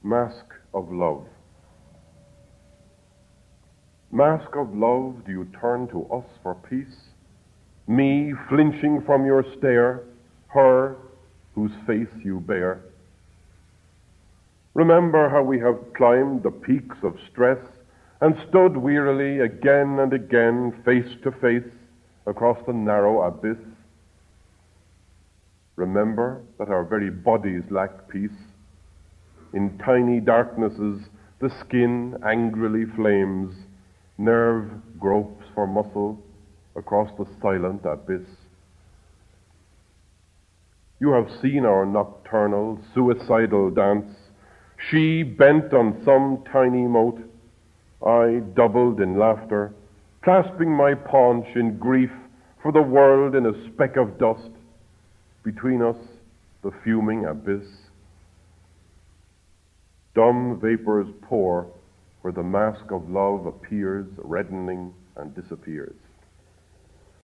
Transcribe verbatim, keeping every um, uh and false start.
Mask of Love. Mask of love, do you turn to us for peace? Me, flinching from your stare, her, whose face you bear. Remember how we have climbed the peaks of stress and stood wearily again and again, face to face, across the narrow abyss. Remember that our very bodies lack peace. In tiny darknesses, the skin angrily flames, nerve gropes for muscle across the silent abyss. You have seen our nocturnal, suicidal dance, she bent on some tiny mote, I doubled in laughter, clasping my paunch in grief for the world in a speck of dust, between us the fuming abyss. Dumb vapors pour where the mask of love appears, reddening and disappears.